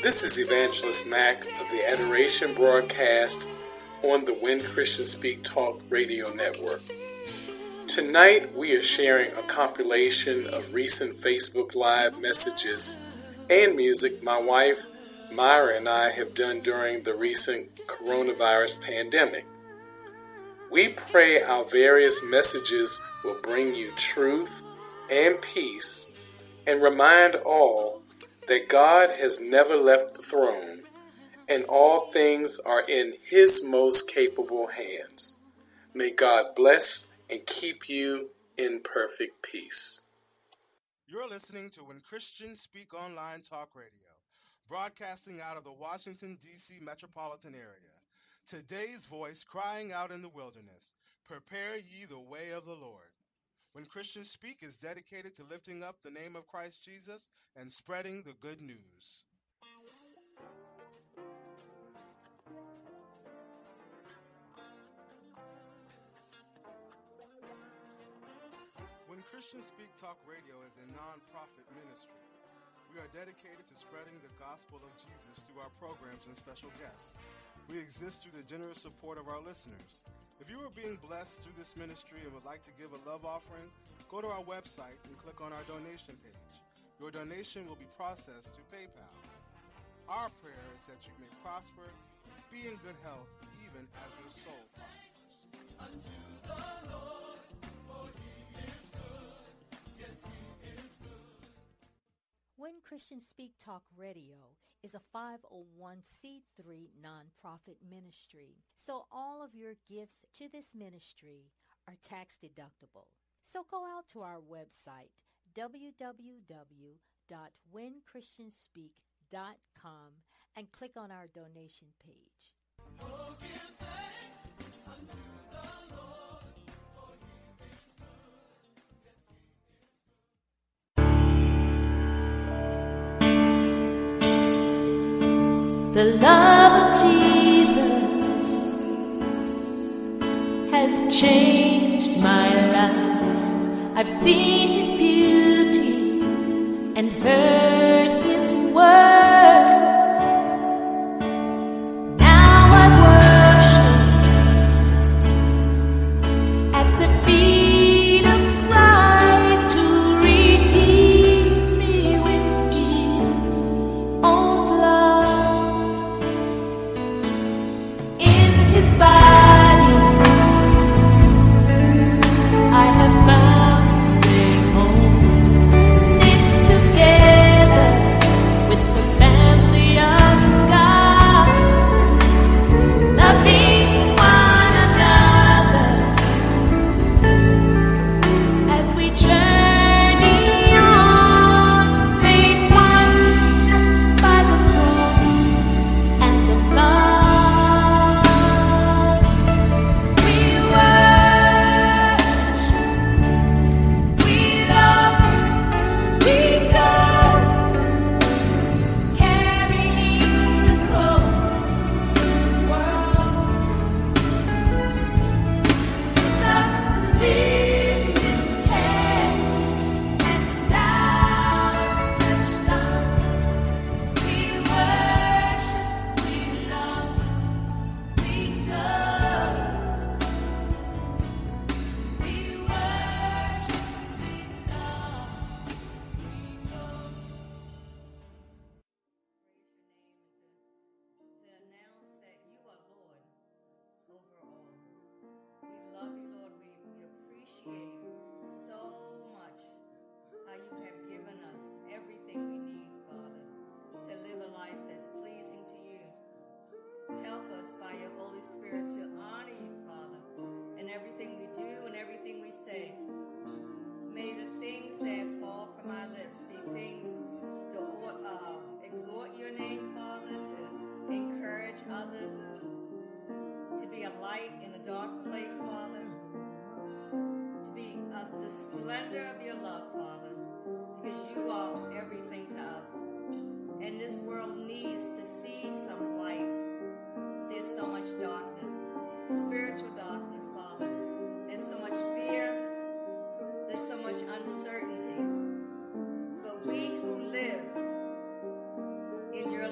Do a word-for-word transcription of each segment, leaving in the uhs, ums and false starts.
This is Evangelist Mack of the Adoration broadcast on the When Christians Speak Talk radio network. Tonight we are sharing a compilation of recent Facebook Live messages and music my wife Myra and I have done during the recent coronavirus pandemic. We pray our various messages will bring you truth and peace and remind all that God has never left the throne and all things are in His most capable hands. May God bless and keep you in perfect peace. You're listening to When Christians Speak Online Talk Radio, broadcasting out of the Washington, D C metropolitan area. Today's voice crying out in the wilderness, prepare ye the way of the Lord. When Christians Speak is dedicated to lifting up the name of Christ Jesus and spreading the good news. When Christians Speak Talk Radio is a non-profit ministry. We are dedicated to spreading the gospel of Jesus through our programs and special guests. We exist through the generous support of our listeners. If you are being blessed through this ministry and would like to give a love offering, go to our website and click on our donation page. Your donation will be processed through PayPal. Our prayer is that you may prosper, be in good health, even as your soul prospers. Unto the Lord, for He is good. Yes, He is good. When Christians Speak Talk Radio is a five oh one c three nonprofit ministry, so all of your gifts to this ministry are tax deductible. So go out to our website, w w w dot when christians speak dot com, and click on our donation page. Oh, give thanks unto the Lord, for He is good. Yes, He is good. The love of Jesus has changed my life. I've seen His beauty and heard His word. Now I worship at the feet of Christ, who redeemed me with His own blood. In His body I have found a home, knit together with the family of God, loving one another as we journey on, made one by the cross and the blood. We worship, we love, we go, carrying the close to the world. The lifted hands and outstretched arms. We worship, we love, we go. We worship, we love, we go. To announce that you are Lord over all. We love you, Lord. We, we appreciate so much how you have given us everything we need, Father, to live a life that's pleasing to you. Help us by your Holy Spirit to honor you, Father, in everything we do and everything we say. May the things that fall from our lips be things to uh, exhort your name, Father, to encourage others, to be a light in a dark place, Father, to be uh, the splendor of your love, Father, because you are everything to us. And this world needs to see some light. There's so much darkness, spiritual darkness, Father. There's so much fear. There's so much uncertainty. But we who live in your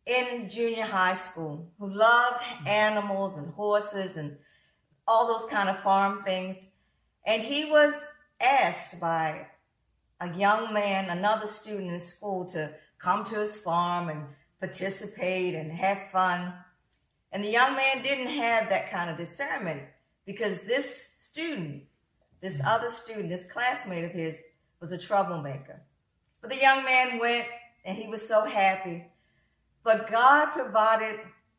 in junior high school who loved animals and horses and all those kind of farm things. And he was asked by a young man, another student in school, to come to his farm and participate and have fun. And the young man didn't have that kind of discernment because this student, this other student, this classmate of his, was a troublemaker. But the young man went and he was so happy. But God provided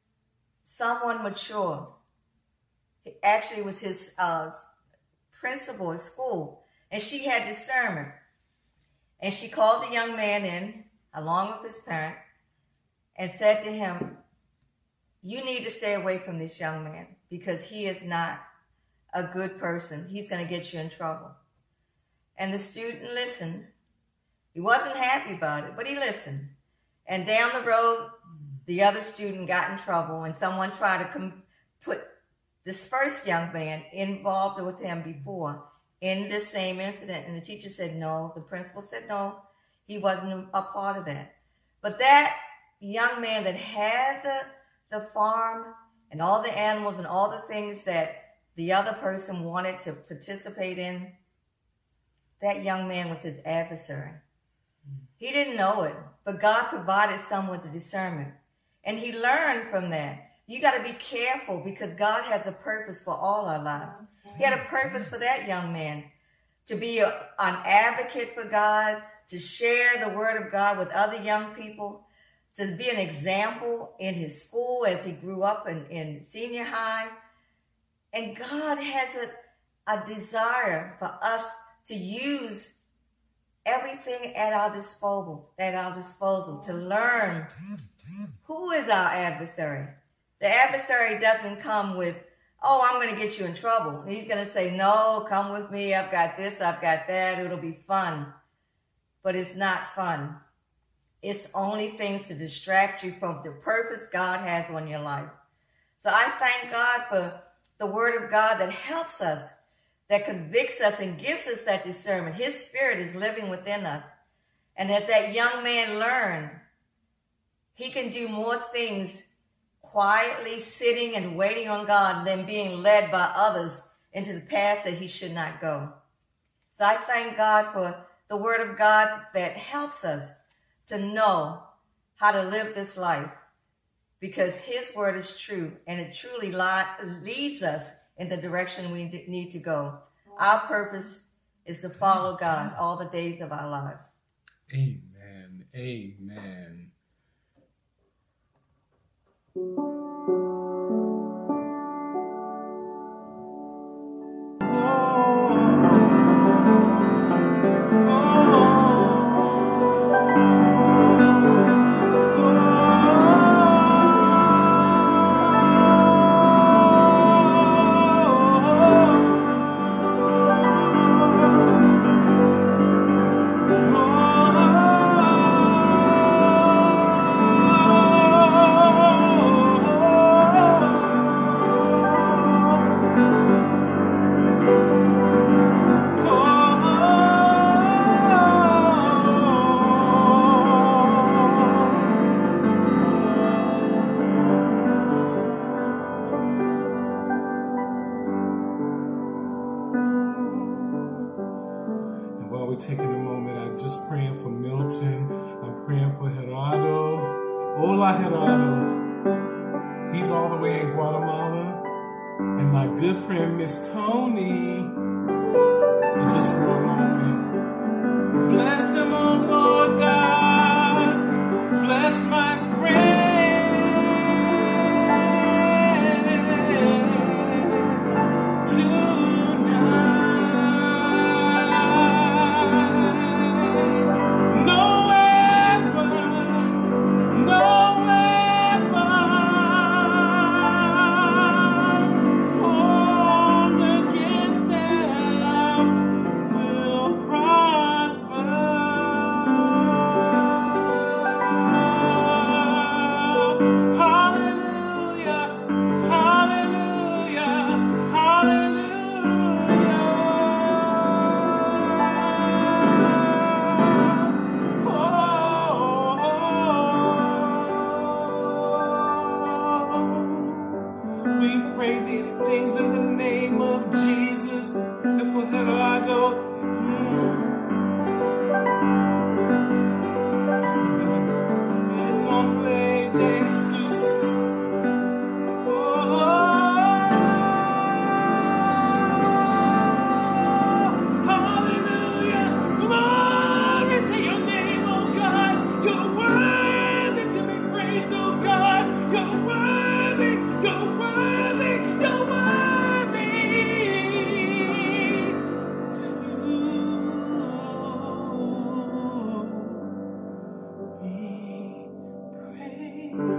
someone mature. It actually was his uh, principal at school, and she had discernment. And she called the young man in, along with his parent, and said to him, you need to stay away from this young man because he is not a good person. He's going to get you in trouble. And the student listened. He wasn't happy about it, but he listened. And down the road, the other student got in trouble, and someone tried to com- put this first young man involved with him before in this same incident. And the teacher said no. The principal said no. He wasn't a part of that. But that young man that had the, the farm and all the animals and all the things that the other person wanted to participate in, that young man was his adversary. He didn't know it, but God provided someone with the discernment. And he learned from that. You got to be careful because God has a purpose for all our lives. He had a purpose for that young man to be a, an advocate for God, to share the word of God with other young people, to be an example in his school as he grew up in, in senior high. And God has a, a desire for us to use everything at our disposal, at our disposal, to learn who is our adversary. The adversary doesn't come with, oh, I'm going to get you in trouble. He's going to say, no, come with me. I've got this, I've got that. It'll be fun. But it's not fun. It's only things to distract you from the purpose God has on your life. So I thank God for the word of God that helps us, that convicts us and gives us that discernment. His spirit is living within us. And as that young man learned, he can do more things quietly sitting and waiting on God than being led by others into the paths that he should not go. So I thank God for the word of God that helps us to know how to live this life, because his word is true and it truly li- leads us in the direction we d- need to go. Our purpose is to follow God all the days of our lives. Amen. Amen. Taking a moment, I'm just praying for Milton. I'm praying for Gerardo. Hola, Gerardo. He's all the way in Guatemala. And my good friend, Miss Tony. And just for a moment. Bless them, oh Lord God. Bless my friend. Will pray these things in the name of Jesus. If wherever I go, en nombre de Jesús. Oh, hallelujah. Glory to your name, oh God. You're worthy to be praised, oh God. You're worthy, you're worthy, you're worthy to be praised.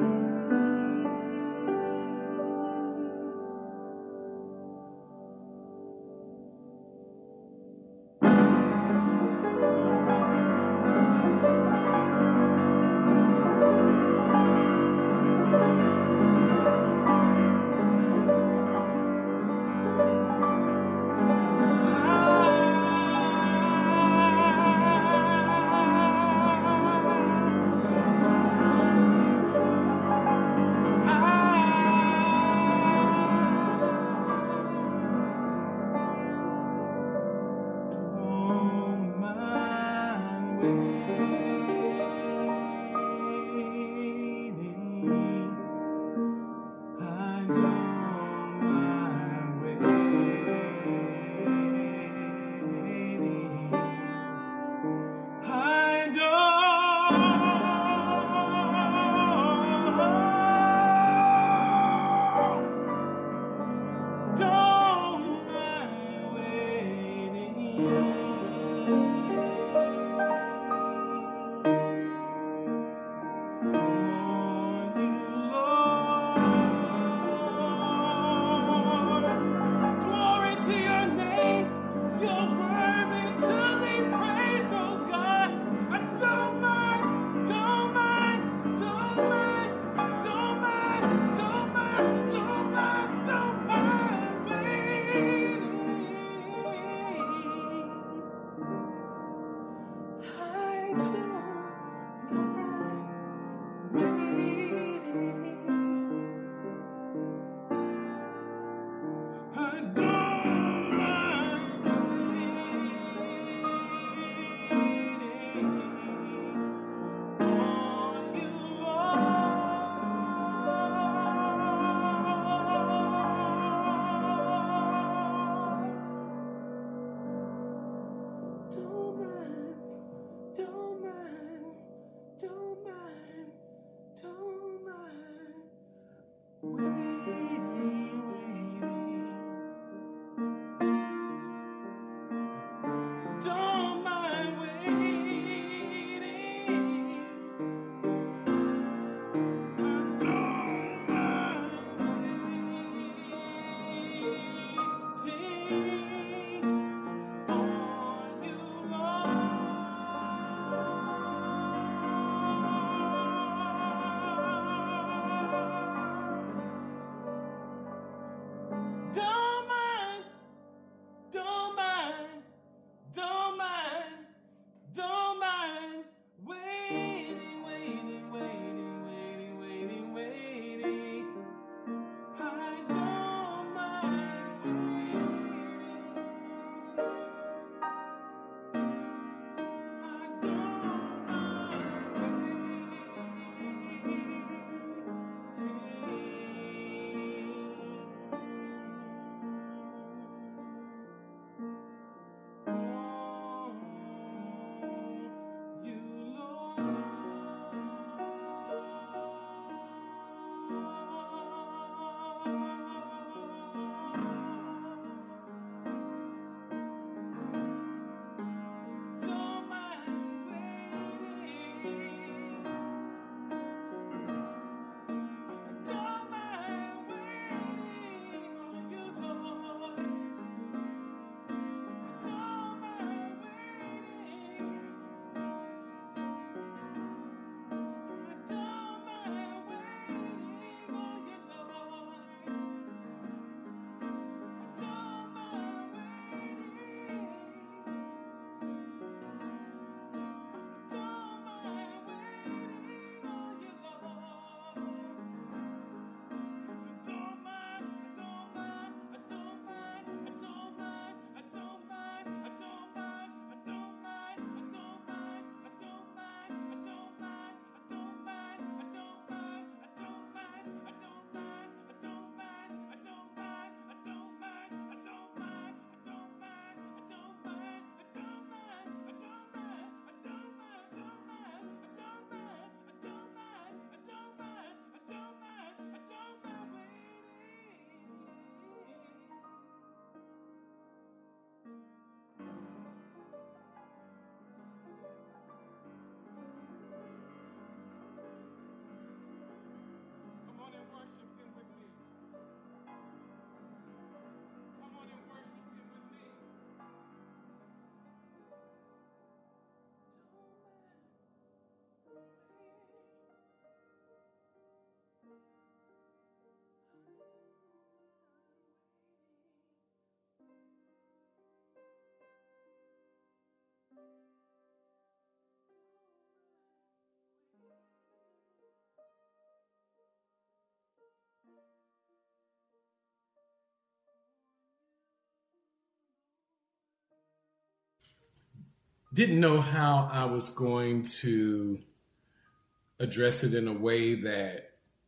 didn't know how I was going to address it in a way that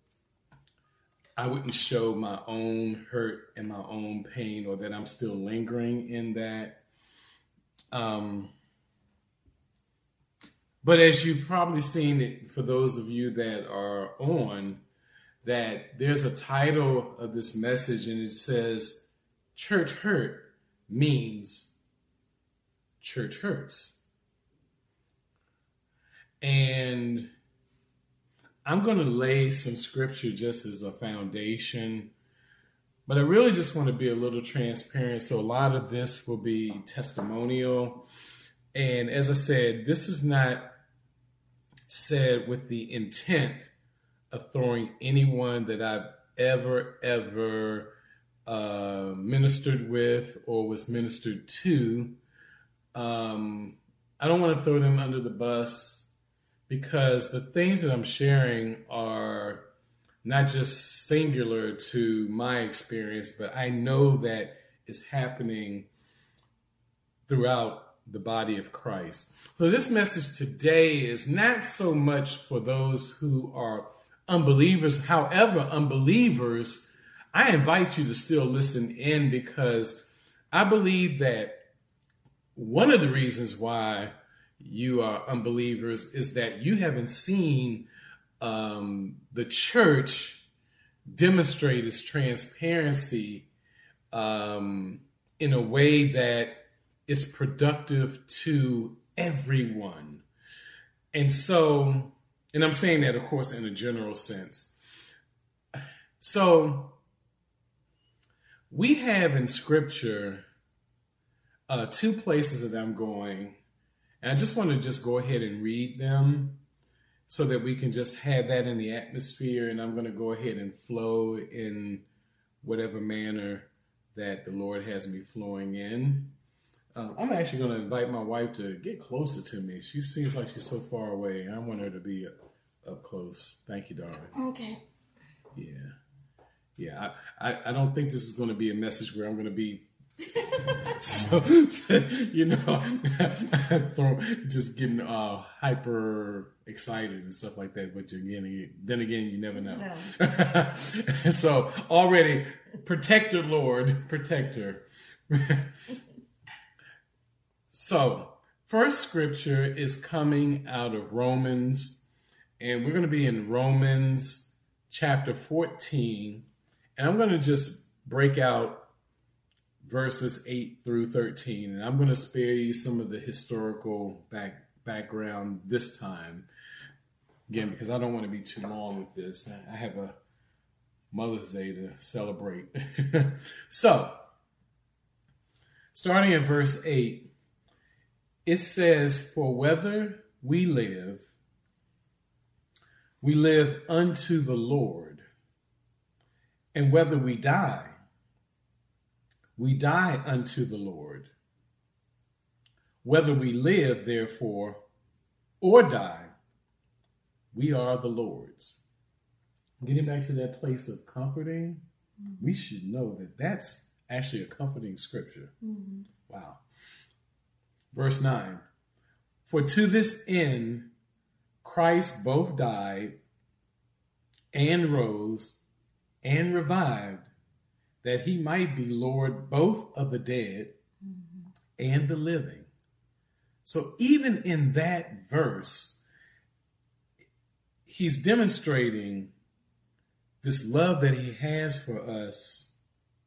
I wouldn't show my own hurt and my own pain, or that I'm still lingering in that. Um, but as you've probably seen it, for those of you that are on, that there's a title of this message, and it says, Church Hurt means church hurts. And I'm going to lay some scripture just as a foundation, but I really just want to be a little transparent. So a lot of this will be testimonial. And as I said, this is not said with the intent of throwing anyone that I've ever, ever uh, ministered with or was ministered to. Um, I don't want to throw them under the bus, because the things that I'm sharing are not just singular to my experience, but I know that it's happening throughout the body of Christ. So this message today is not so much for those who are unbelievers. However, unbelievers, I invite you to still listen in, because I believe that one of the reasons why you are unbelievers is that you haven't seen um, the church demonstrate its transparency um, in a way that is productive to everyone. And so, and I'm saying that, of course, in a general sense. So we have in Scripture uh, two places that I'm going. And I just want to just go ahead and read them so that we can just have that in the atmosphere. And I'm going to go ahead and flow in whatever manner that the Lord has me flowing in. Um, I'm actually going to invite my wife to get closer to me. She seems like she's so far away. I want her to be up, up close. Thank you, darling. Okay. Yeah. Yeah. I, I, I don't think this is going to be a message where I'm going to be so, you know, throw, just getting uh, hyper excited and stuff like that. But again, then again, you never know. No. So already, protect her, Lord, protect her. So, first scripture is coming out of Romans, and we're going to be in Romans chapter fourteen, and I'm going to just break out verses eight through thirteen, and I'm going to spare you some of the historical back background this time, again, because I don't want to be too long with this. I have a Mother's Day to celebrate. So, starting at verse eight, it says, "For whether we live, we live unto the Lord, and whether we die, we die unto the Lord. Whether we live, therefore, or die, we are the Lord's." Getting back to that place of comforting, mm-hmm. we should know that that's actually a comforting scripture. Mm-hmm. Wow. Verse nine, "For to this end Christ both died and rose and revived, that he might be Lord both of the dead mm-hmm. and the living." So even in that verse, he's demonstrating this love that he has for us,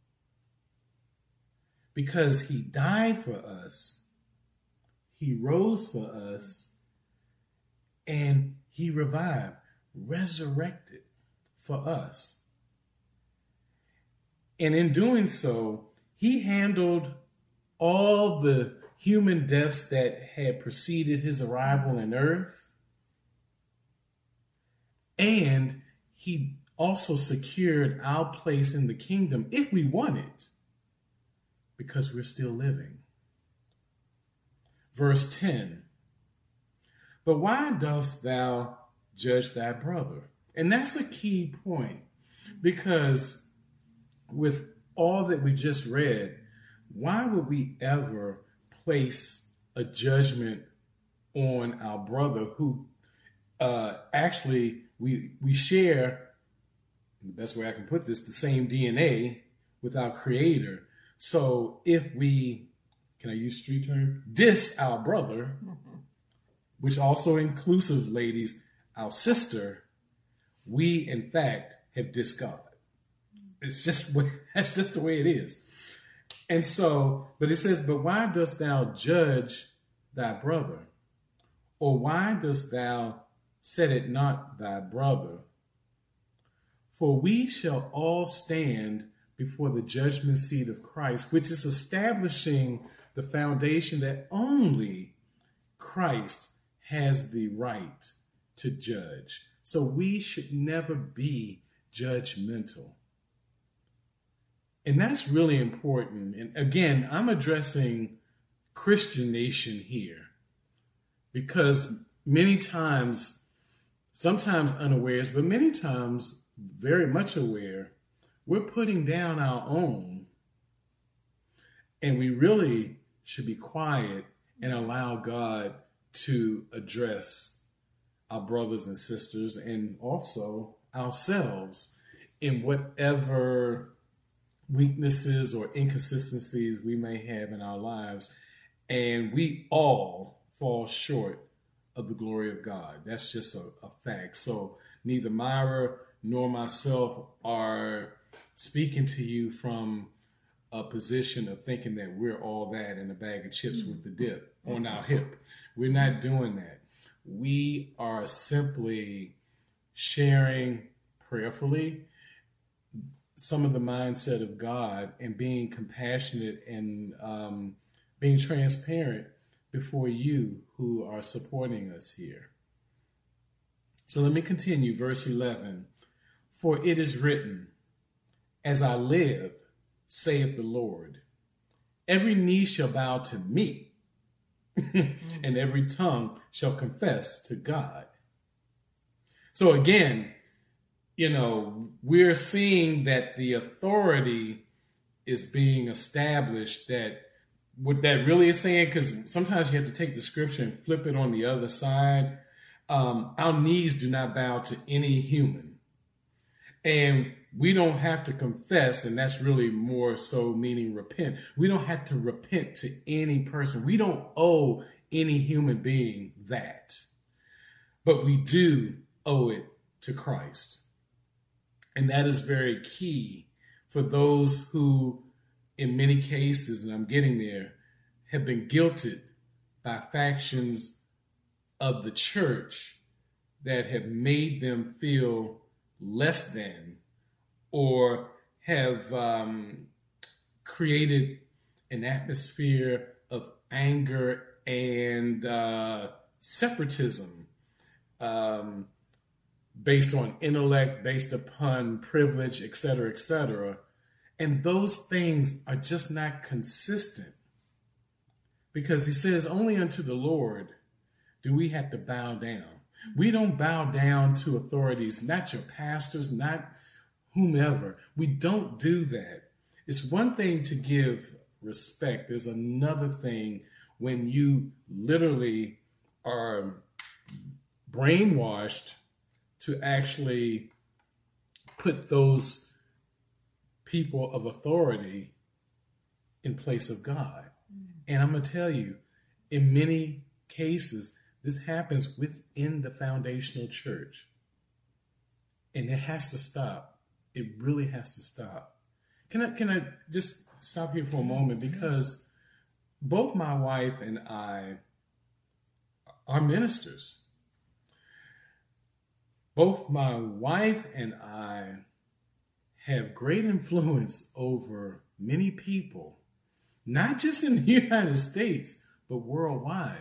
because he died for us, he rose for us, and he revived, resurrected for us. And in doing so, he handled all the human deaths that had preceded his arrival on earth. And he also secured our place in the kingdom if we want it, because we're still living. Verse ten, "But why dost thou judge thy brother?" And that's a key point, because with all that we just read, why would we ever place a judgment on our brother who uh, actually we we share, the best way I can put this, the same D N A with our Creator. So if we, can I use street term, diss our brother, which also inclusive, ladies, our sister, we in fact have dissed God. It's just, that's just the way it is. And so, but it says, but why dost thou judge thy brother? Or why dost thou set it not thy brother? For we shall all stand before the judgment seat of Christ, which is establishing the foundation that only Christ has the right to judge. So we should never be judgmental. And that's really important. And again, I'm addressing Christian nation here because many times, sometimes unawares, but many times very much aware, we're putting down our own, and we really should be quiet and allow God to address our brothers and sisters and also ourselves in whatever weaknesses or inconsistencies we may have in our lives. And we all fall short of the glory of God. That's just a, a fact. So neither Myra nor myself are speaking to you from a position of thinking that we're all that in a bag of chips with the dip on our hip. We're not doing that. We are simply sharing prayerfully some of the mindset of God and being compassionate and um, being transparent before you who are supporting us here. So let me continue, verse eleven. For it is written, as I live, saith the Lord, every knee shall bow to me, and every tongue shall confess to God. So again, you know, we're seeing that the authority is being established, that what that really is saying, because sometimes you have to take the scripture and flip it on the other side. Um, our knees do not bow to any human. And we don't have to confess, and that's really more so meaning repent. We don't have to repent to any person. We don't owe any human being that. But we do owe it to Christ. And that is very key for those who, in many cases, and I'm getting there, have been guilted by factions of the church that have made them feel less than, or have um, created an atmosphere of anger and uh, separatism um, based on intellect, based upon privilege, et cetera, et cetera. And those things are just not consistent, because he says only unto the Lord do we have to bow down. We don't bow down to authorities, not your pastors, not whomever. We don't do that. It's one thing to give respect. There's another thing when you literally are brainwashed to actually put those people of authority in place of God. And I'm going to tell you, in many cases, this happens within the foundational church. And it has to stop. It really has to stop. Can I, can I just stop here for a moment? Because both my wife and I are ministers. Both my wife and I have great influence over many people, not just in the United States, but worldwide.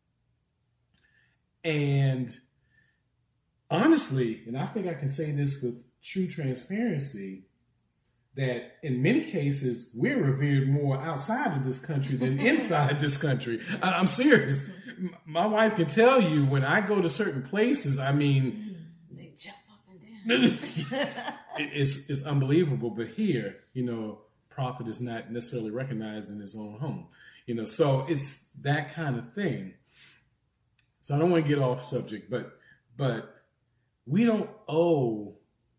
And honestly, and I think I can say this with true transparency, that in many cases, we're revered more outside of this country than inside this country. I, I'm serious. My wife can tell you when I go to certain places, I mean, they jump up and down. it's, it's unbelievable. But here, you know, prophet is not necessarily recognized in his own home. You know, so it's that kind of thing. So I don't want to get off subject, but but we don't owe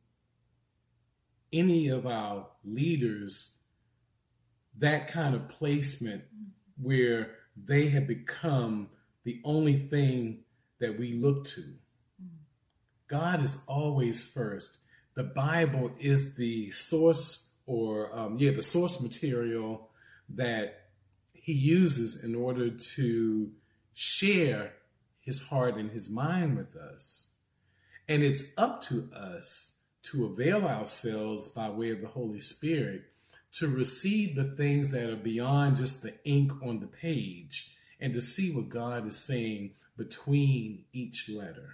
any of our leaders that kind of placement where they have become the only thing that we look to. God is always first. The Bible is the source or, um, yeah, the source material that he uses in order to share his heart and his mind with us. And it's up to us to avail ourselves by way of the Holy Spirit to receive the things that are beyond just the ink on the page and to see what God is saying between each letter.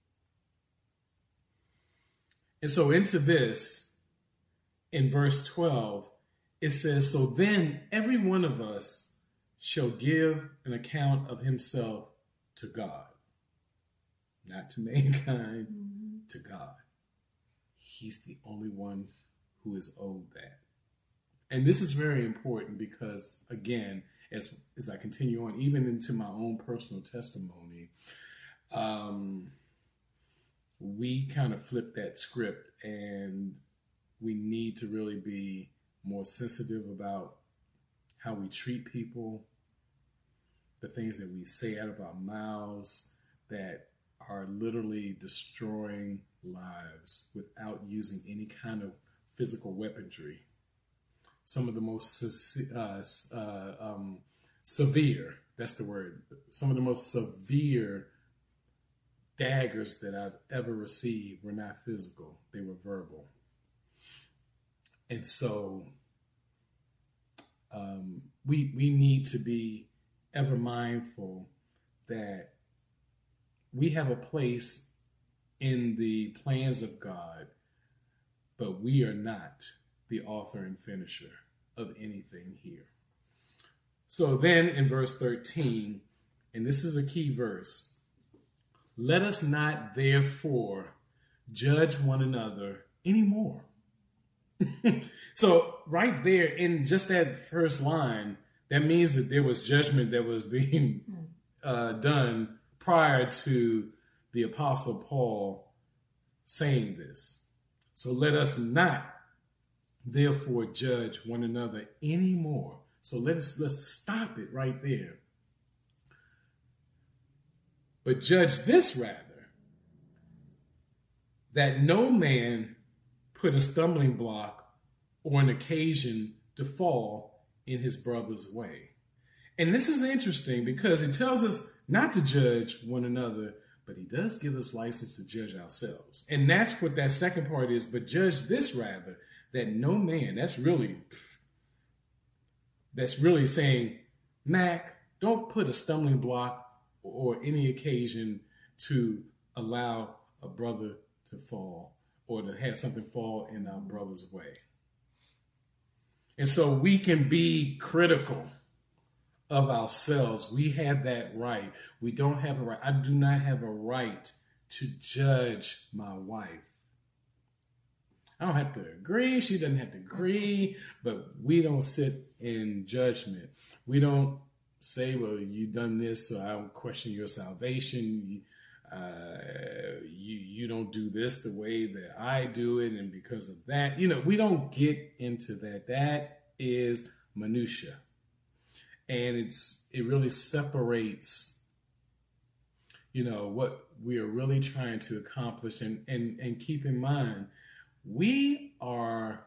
And so into this, in verse twelve, it says, so then every one of us shall give an account of himself to God, not to mankind, mm-hmm. to God. He's the only one who is owed that. And this is very important because, again, as, as I continue on, even into my own personal testimony, um, we kind of flip that script, and we need to really be more sensitive about how we treat people, the things that we say out of our mouths that are literally destroying lives without using any kind of physical weaponry. Some of the most uh, uh, um, severe, that's the word, some of the most severe daggers that I've ever received were not physical, they were verbal. And so um, we we need to be ever mindful that we have a place in the plans of God, but we are not the author and finisher of anything here. So then in verse thirteen, and this is a key verse, let us not therefore judge one another anymore. So right there in just that first line, that means that there was judgment that was being uh, done prior to the Apostle Paul saying this. So let us not therefore judge one another anymore. So let us let's stop it right there. But judge this rather, that no man put a stumbling block or an occasion to fall in his brother's way. And this is interesting because it tells us not to judge one another, but he does give us license to judge ourselves. And that's what that second part is. But judge this rather, that no man, that's really, that's really saying, Mac, don't put a stumbling block or any occasion to allow a brother to fall or to have something fall in our brother's way. And so we can be critical of ourselves. We have that right. We don't have a right. I do not have a right to judge my wife. I don't have to agree. She doesn't have to agree, but we don't sit in judgment. We don't say, well, you done this, so I don't question your salvation. Uh, you, you don't do this the way that I do it, and because of that, you know, we don't get into that. That is minutia. And it's it really separates, you know, what we are really trying to accomplish. And, and, and keep in mind, we are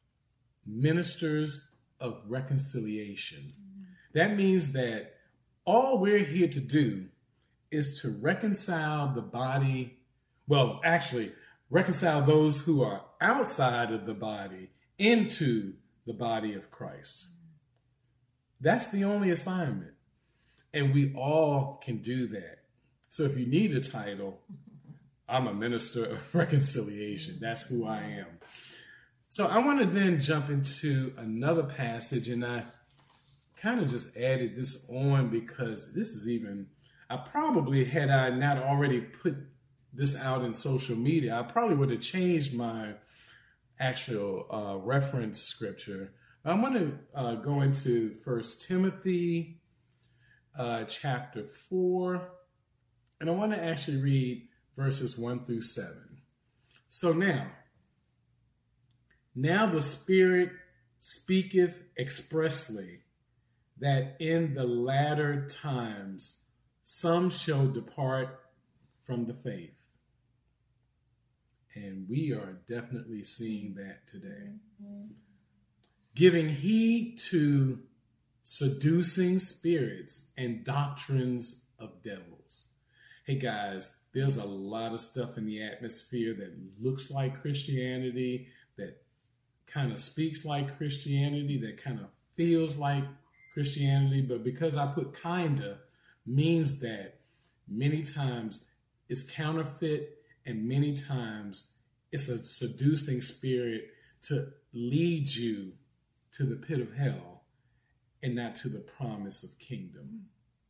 ministers of reconciliation. That means that all we're here to do is to reconcile the body, well, actually, reconcile those who are outside of the body into the body of Christ. That's the only assignment. And we all can do that. So if you need a title, I'm a minister of reconciliation. That's who I am. So I want to then jump into another passage, and I kind of just added this on because this is even, I probably, had I not already put this out in social media, I probably would have changed my actual uh, reference scripture. I'm going to uh, go into First Timothy uh, chapter four, And I want to actually read verses one through seven. So now, now the Spirit speaketh expressly that in the latter times some shall depart from the faith. And we are definitely seeing that today. Mm-hmm. Giving heed to seducing spirits and doctrines of devils. Hey guys, there's a lot of stuff in the atmosphere that looks like Christianity, that kind of speaks like Christianity, that kind of feels like Christianity, but because I put kinda means that many times it's counterfeit and many times it's a seducing spirit to lead you to the pit of hell and not to the promise of kingdom.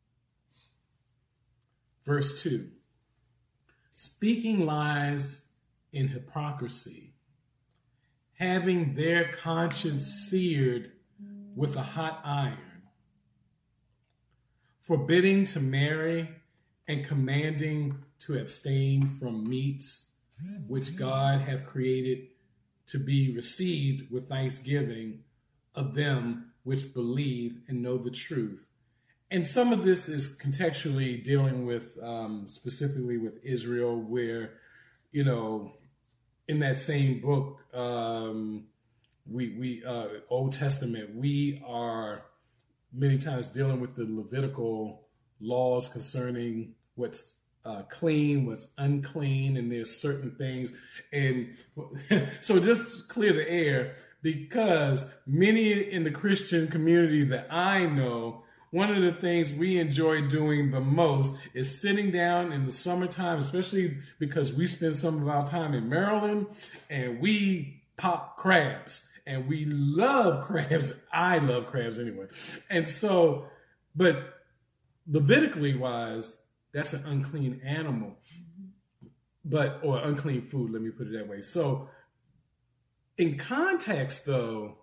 Verse two, speaking lies in hypocrisy, having their conscience seared with a hot iron, forbidding to marry and commanding to abstain from meats which God hath created to be received with thanksgiving of them which believe and know the truth. And some of this is contextually dealing with um, specifically with Israel, where, you know, in that same book, um, we, we uh, Old Testament, we are many times dealing with the Levitical laws concerning what's uh, clean, what's unclean, and there's certain things. And so just clear the air, because many in the Christian community that I know, one of the things we enjoy doing the most is sitting down in the summertime, especially because we spend some of our time in Maryland, and we pop crabs. And we love crabs. I love crabs anyway. And so, but Levitically wise, that's an unclean animal, but, or unclean food, let me put it that way. So in context though,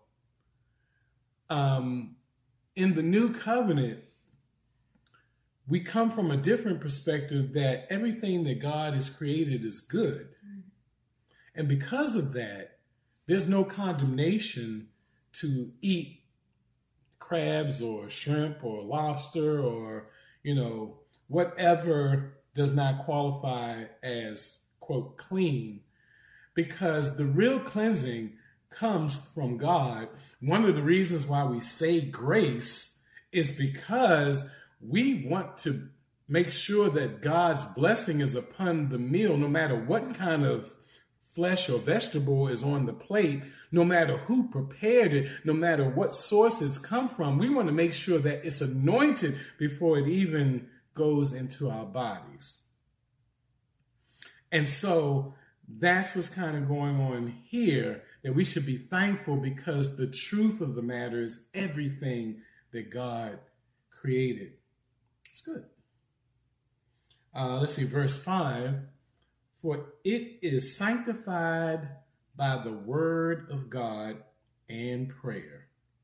um, in the new covenant, we come from a different perspective that everything that God has created is good. And because of that, there's no condemnation to eat crabs or shrimp or lobster or, you know, whatever does not qualify as, quote, clean, because the real cleansing comes from God. One of the reasons why we say grace is because we want to make sure that God's blessing is upon the meal, no matter what kind of flesh or vegetable is on the plate, no matter who prepared it, no matter what source it's come from. We want to make sure that it's anointed before it even goes into our bodies. And so that's what's kind of going on here, that we should be thankful, because the truth of the matter is everything that God created. It's good. Uh, let's see, verse five. For it is sanctified by the word of God and prayer.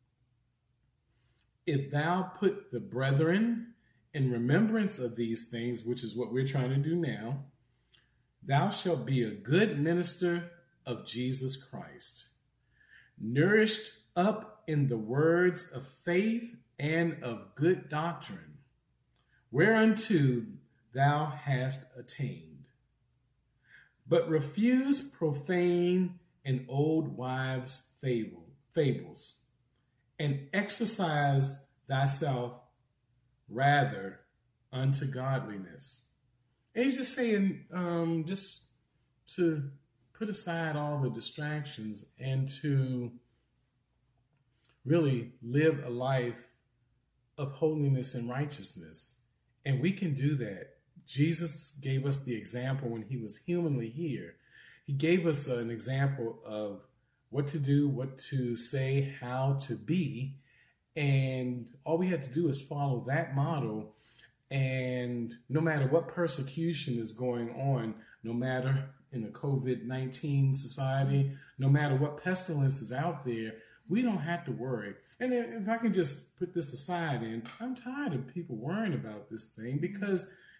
If thou put the brethren in remembrance of these things, which is what we're trying to do now, thou shalt be a good minister of Jesus Christ, nourished up in the words of faith and of good doctrine, whereunto thou hast attained. But refuse profane and old wives' fable, fables, and exercise thyself rather unto godliness. And he's just saying, um, just to put aside all the distractions and to really live a life of holiness and righteousness. And we can do that. Jesus gave us the example when he was humanly here. He gave us an example of what to do, what to say, how to be. And all we had to do is follow that model. And no matter what persecution is going on, no matter in a covid nineteen society, no matter what pestilence is out there, we don't have to worry. And if I can just put this aside, and I'm tired of people worrying about this thing, because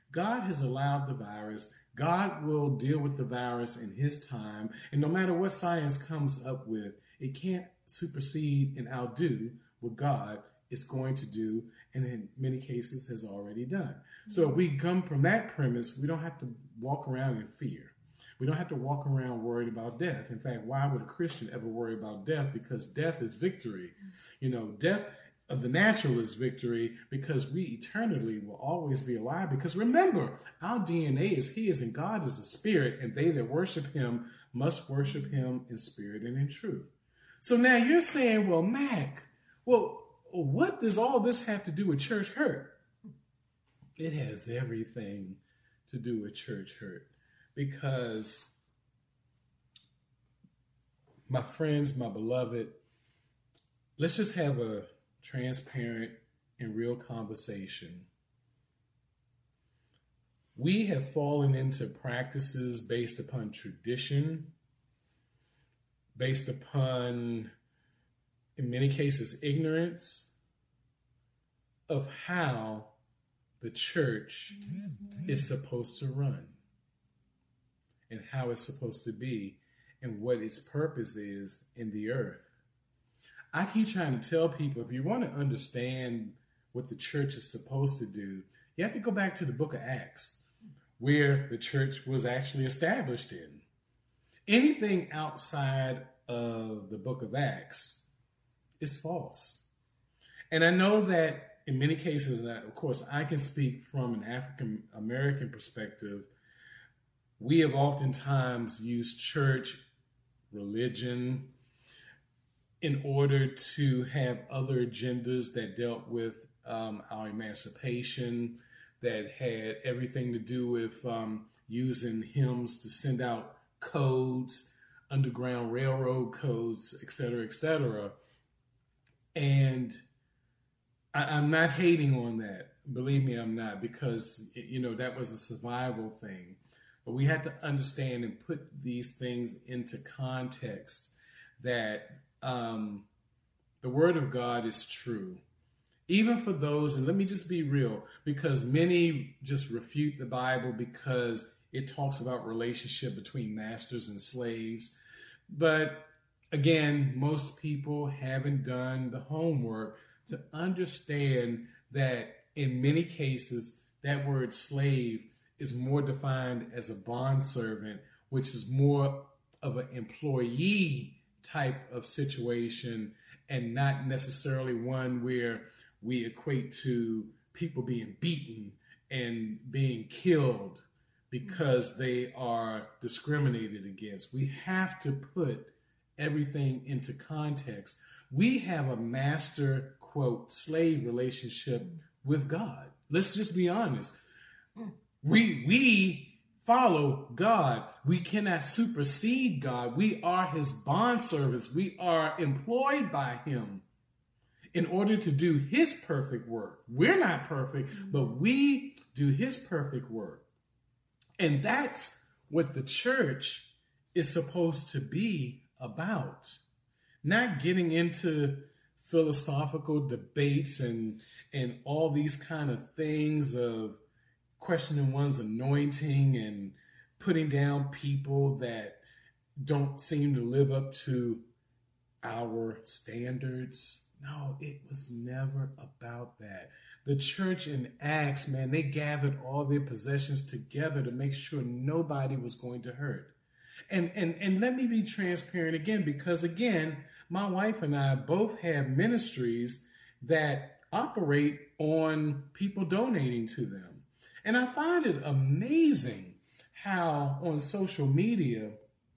God has allowed the virus. God will deal with the virus in his time. And no matter what science comes up with, it can't supersede and outdo what God is going to do, and in many cases has already done. So if we come from that premise, we don't have to walk around in fear. We don't have to walk around worried about death. In fact, why would a Christian ever worry about death? Because death is victory. You know, death of the natural is victory, because we eternally will always be alive. Because remember, our D N A is his, and God is a spirit, and they that worship him must worship him in spirit and in truth. So now you're saying, well, Mac, well, what does all this have to do with church hurt? It has everything to do with church hurt, because my friends, my beloved, let's just have a transparent and real conversation. We have fallen into practices based upon tradition, based upon, in many cases, ignorance of how the church is supposed to run and how it's supposed to be and what its purpose is in the earth. I keep trying to tell people, if you want to understand what the church is supposed to do, you have to go back to the book of Acts, where the church was actually established in. Anything outside of the book of Acts is false. And I know that in many cases, that, of course, I can speak from an African American perspective. We have oftentimes used church, religion, in order to have other agendas that dealt with um, our emancipation, that had everything to do with um, using hymns to send out codes, Underground Railroad codes, et cetera, et cetera. And I, I'm not hating on that. Believe me, I'm not, because, you know, that was a survival thing. But we had to understand and put these things into context, that um, the word of God is true. Even for those, and let me just be real, because many just refute the Bible because it talks about relationship between masters and slaves. But again, most people haven't done the homework to understand that in many cases, that word slave is more defined as a bondservant, which is more of an employee type of situation, and not necessarily one where we equate to people being beaten and being killed because they are discriminated against. We have to put everything into context. We have a master, quote, slave relationship with God. Let's just be honest. We, we follow God. We cannot supersede God. We are his bondservants. We are employed by him in order to do his perfect work. We're not perfect, but we do his perfect work. And that's what the church is supposed to be about. Not getting into philosophical debates and, and all these kind of things of questioning one's anointing and putting down people that don't seem to live up to our standards. No, it was never about that. The church in Acts, man, they gathered all their possessions together to make sure nobody was going to hurt. And, and, and let me be transparent again, because again, my wife and I both have ministries that operate on people donating to them. And I find it amazing how on social media,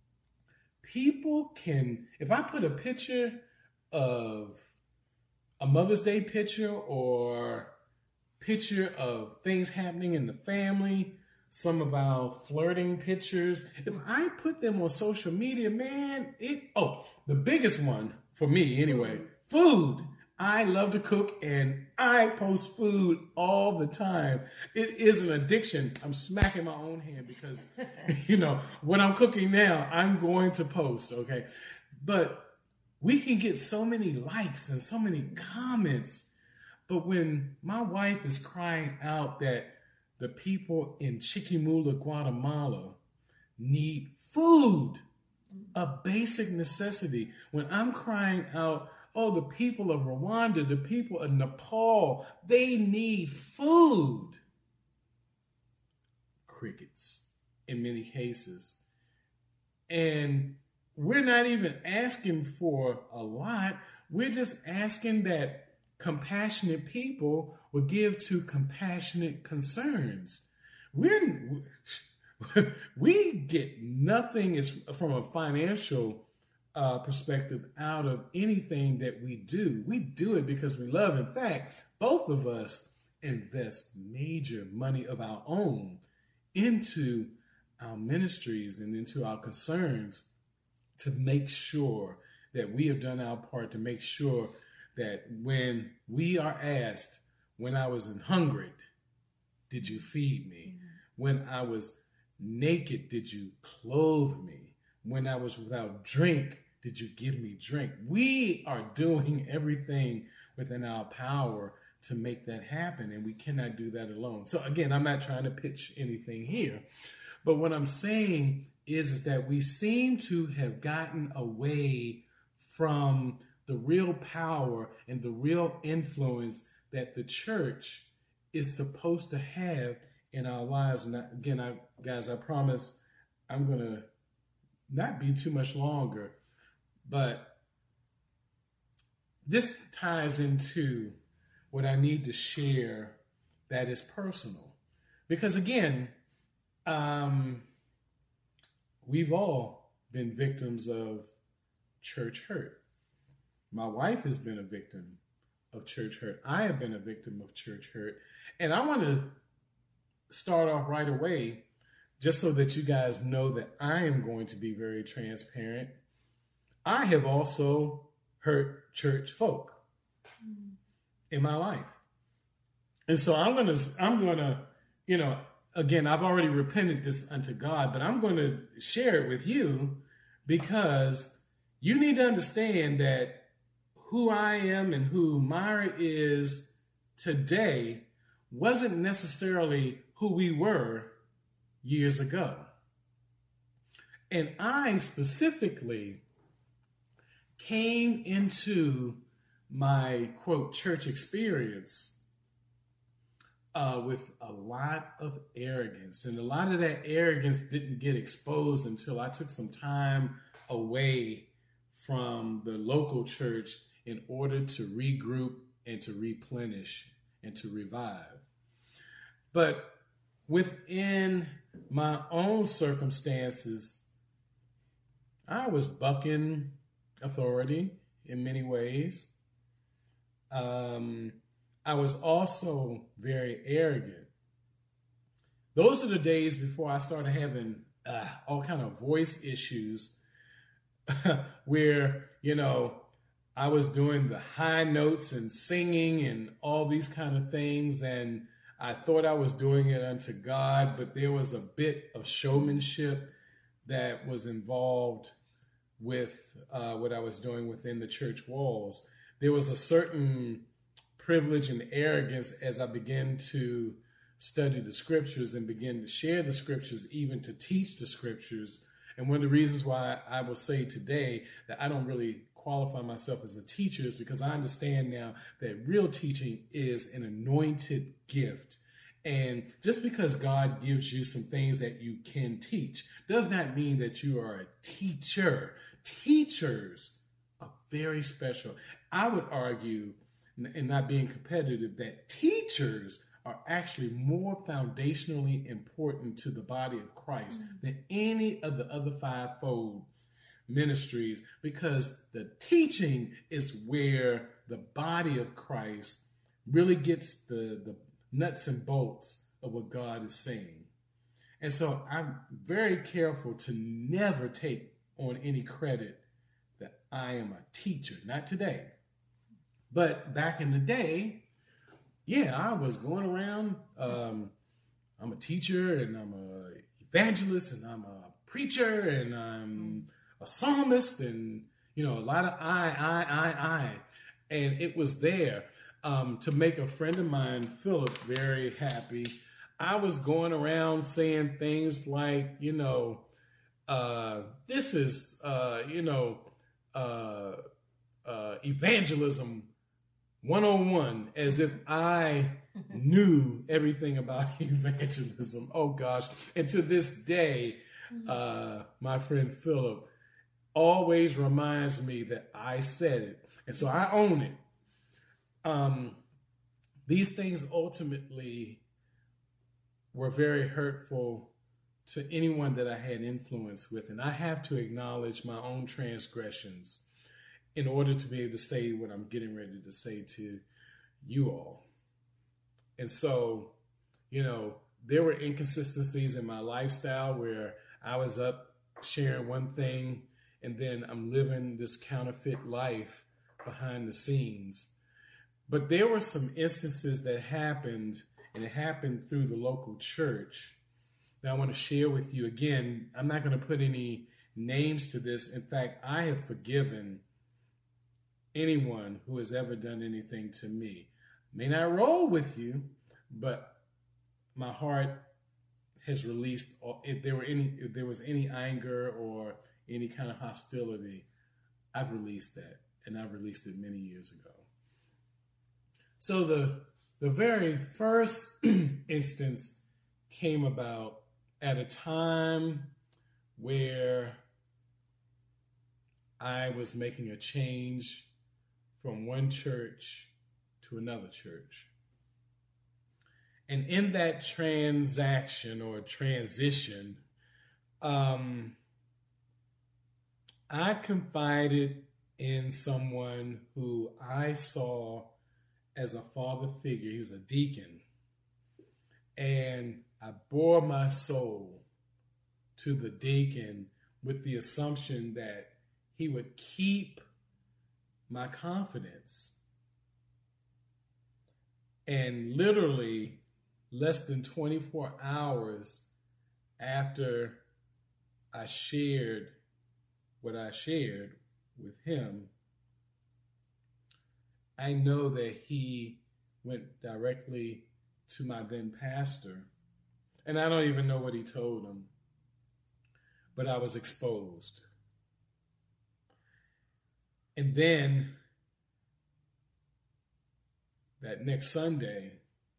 people can, if I put a picture of a Mother's Day picture or picture of things happening in the family, some of our flirting pictures, if I put them on social media, man, it, oh, the biggest one for me anyway, food. I love to cook and I post food all the time. It is an addiction. I'm smacking my own hand because, you know, when I'm cooking now, I'm going to post, okay? But we can get so many likes and so many comments. But when my wife is crying out that the people in Chiquimula, Guatemala need food, a basic necessity. When I'm crying out, oh, the people of Rwanda, the people of Nepal, they need food. Crickets in many cases. And we're not even asking for a lot. We're just asking that compassionate people will give to compassionate concerns. We're, we get nothing is from a financial uh, perspective out of anything that we do. We do it because we love. In fact, both of us invest major money of our own into our ministries and into our concerns to make sure that we have done our part to make sure that when we are asked, when I was hungry, did you feed me? Mm-hmm. When I was naked, did you clothe me? When I was without drink, did you give me drink? We are doing everything within our power to make that happen, and we cannot do that alone. So again, I'm not trying to pitch anything here, but what I'm saying is, is that we seem to have gotten away from the real power and the real influence that the church is supposed to have in our lives. And I, again, I, guys, I promise I'm going to not be too much longer, but this ties into what I need to share that is personal. Because again, um, we've all been victims of church hurt. My wife has been a victim of church hurt. I have been a victim of church hurt. And I want to start off right away, just so that you guys know that I am going to be very transparent. I have also hurt church folk in my life. And so I'm going to, I'm going to, you know, again, I've already repented this unto God, but I'm going to share it with you because you need to understand that who I am and who Myra is today wasn't necessarily who we were years ago. And I specifically came into my, quote, church experience uh, with a lot of arrogance. And a lot of that arrogance didn't get exposed until I took some time away from the local church in order to regroup and to replenish and to revive. But within my own circumstances, I was bucking authority in many ways. Um, I was also very arrogant. Those are the days before I started having uh, all kind of voice issues where, you know, I was doing the high notes and singing and all these kind of things. And I thought I was doing it unto God, but there was a bit of showmanship that was involved with uh, what I was doing within the church walls. There was a certain privilege and arrogance as I began to study the scriptures and begin to share the scriptures, even to teach the scriptures. And one of the reasons why I will say today that I don't really qualify myself as a teacher is because I understand now that real teaching is an anointed gift. And just because God gives you some things that you can teach does not mean that you are a teacher. Teachers are very special. I would argue, and not being competitive, that teachers are actually more foundationally important to the body of Christ mm-hmm. than any of the other fivefold ministries, because the teaching is where the body of Christ really gets the, the nuts and bolts of what God is saying. And so I'm very careful to never take on any credit that I am a teacher. Not today. But back in the day, yeah, I was going around. Um, I'm a teacher and I'm an evangelist and I'm a preacher and I'm a psalmist and, you know, a lot of I, I, I, I. And it was there um, to make a friend of mine, Philip, very happy. I was going around saying things like, you know, uh, this is, uh, you know, uh, uh, evangelism one oh one, as if I knew everything about evangelism. Oh, gosh. And to this day, uh, my friend Philip always reminds me that I said it. And so I own it. Um, these things ultimately were very hurtful to anyone that I had influence with. And I have to acknowledge my own transgressions in order to be able to say what I'm getting ready to say to you all. And so, you know, there were inconsistencies in my lifestyle where I was up sharing one thing and then I'm living this counterfeit life behind the scenes. But there were some instances that happened, and it happened through the local church, that I want to share with you. Again, I'm not going to put any names to this. In fact, I have forgiven anyone who has ever done anything to me. May not roll with you, but my heart has released. If there were any, if there was any anger or any kind of hostility, I've released that, and I've released it many years ago. So the the very first instance came about at a time where I was making a change from one church to another church. And in that transaction or transition, um, I confided in someone who I saw as a father figure. He was a deacon. And I bore my soul to the deacon with the assumption that he would keep my confidence. And literally less than twenty-four hours after I shared what I shared with him, I know that he went directly to my then pastor. And I don't even know what he told him, but I was exposed. And then that next Sunday,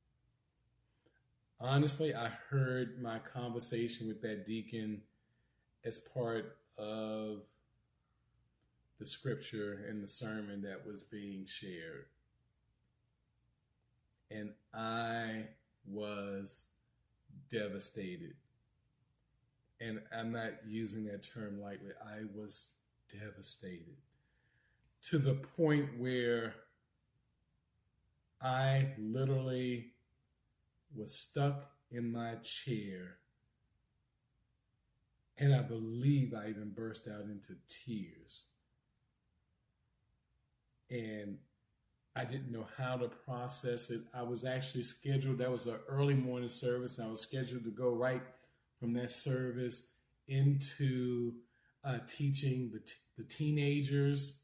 honestly, I heard my conversation with that deacon as part of the scripture and the sermon that was being shared. And I was devastated. And I'm not using that term lightly. I was devastated to the point where I literally was stuck in my chair. And I believe I even burst out into tears. And I didn't know how to process it. I was actually scheduled, that was an early morning service, and I was scheduled to go right from that service into uh, teaching the, t- the teenagers.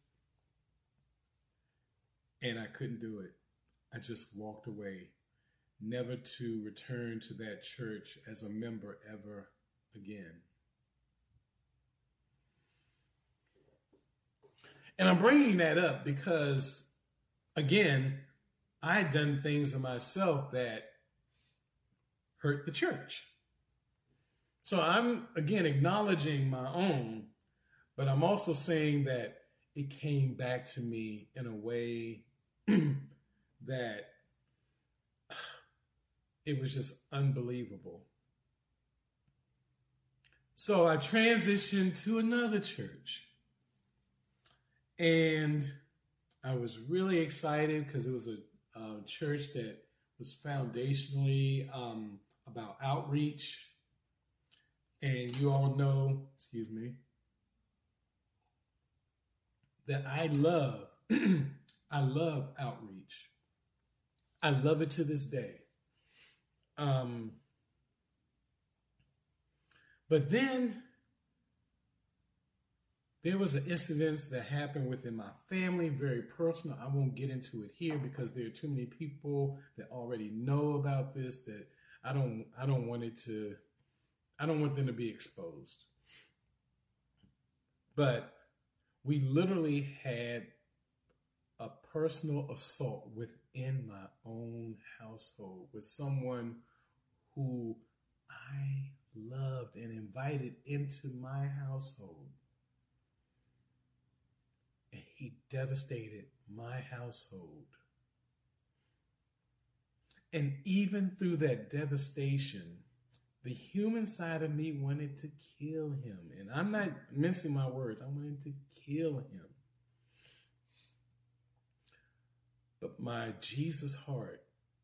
And I couldn't do it. I just walked away, never to return to that church as a member ever again. And I'm bringing that up because, again, I had done things to myself that hurt the church. So I'm, again, acknowledging my own, but I'm also saying that it came back to me in a way that it was just unbelievable. So I transitioned to another church. And I was really excited because it was a, a church that was foundationally um, about outreach. And you all know, excuse me, that I love, I love outreach. I love it to this day. Um, but then there was an incident that happened within my family, very personal. I won't get into it here because there are too many people that already know about this that I don't I don't want it to I don't want them to be exposed. But we literally had a personal assault within my own household with someone who I loved and invited into my household. And he devastated my household. And even through that devastation, the human side of me wanted to kill him. And I'm not mincing my words. I wanted to kill him. But my Jesus heart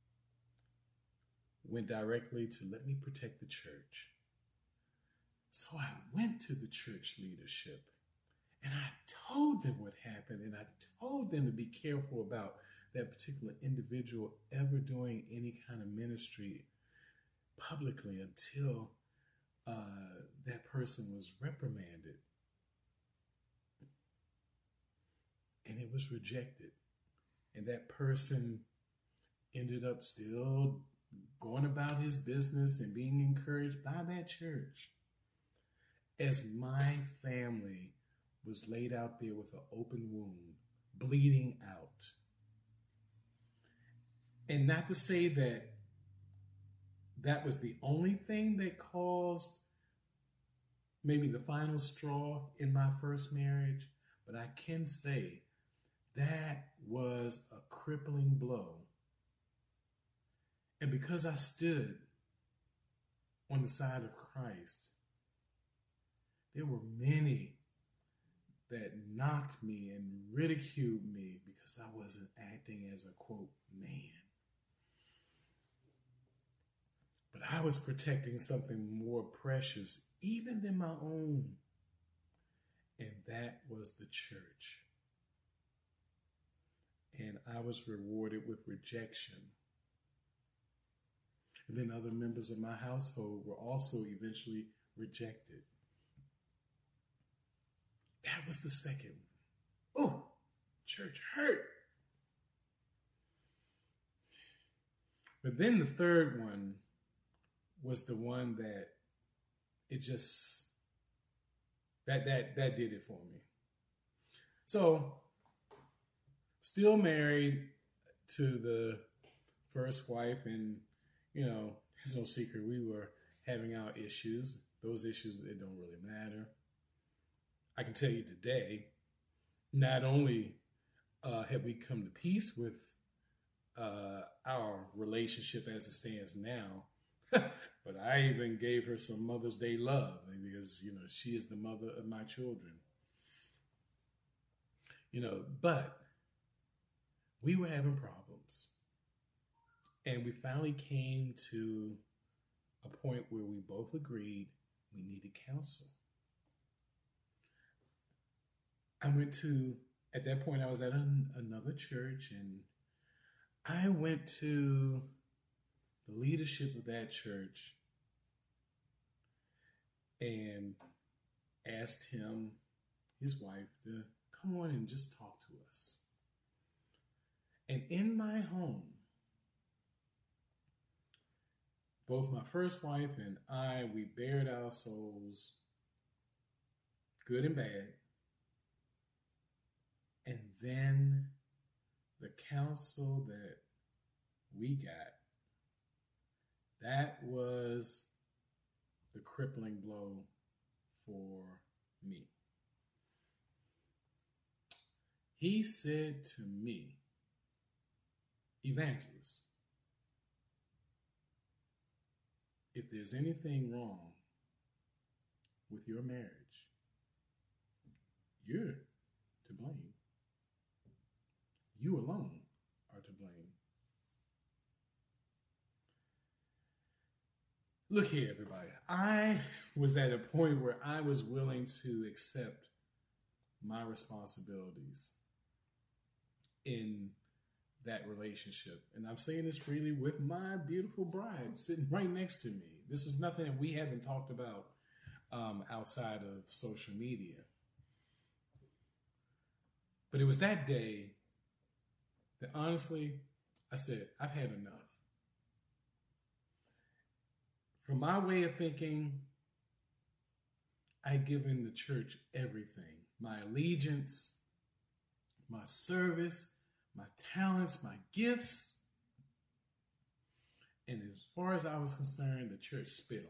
went directly to let me protect the church. So I went to the church leadership and I told them what happened, and I told them to be careful about that particular individual ever doing any kind of ministry publicly until uh, that person was reprimanded. And it was rejected. And that person ended up still going about his business and being encouraged by that church. As my family was laid out there with an open wound, bleeding out. And not to say that that was the only thing that caused maybe the final straw in my first marriage, but I can say that was a crippling blow. And because I stood on the side of Christ, there were many that knocked me and ridiculed me because I wasn't acting as a, quote, man. But I was protecting something more precious, even than my own. And that was the church. And I was rewarded with rejection. And then other members of my household were also eventually rejected. That was the second one. Oh, church hurt. But then the third one was the one that it just, that, that, that did it for me. So, still married to the first wife, and, you know, it's no secret we were having our issues. Those issues, it don't really matter. I can tell you today, not only uh, have we come to peace with uh, our relationship as it stands now, but I even gave her some Mother's Day love because, you know, she is the mother of my children. You know, but we were having problems. And we finally came to a point where we both agreed we needed counsel. I went to, at that point, I was at an, another church, and I went to the leadership of that church and asked him, his wife, to come on and just talk to us. And in my home, both my first wife and I, we bared our souls, good and bad. And then the counsel that we got, that was the crippling blow for me. He said to me, Evangelist, if there's anything wrong with your marriage, you're to blame. You alone are to blame. Look here, everybody. I was at a point where I was willing to accept my responsibilities in that relationship. And I'm saying this freely with my beautiful bride sitting right next to me. This is nothing that we haven't talked about um, outside of social media. But it was that day that honestly, I said, I've had enough. from my way of thinking, I'd given the church everything. My allegiance, my service, my talents, my gifts. And as far as I was concerned, the church spit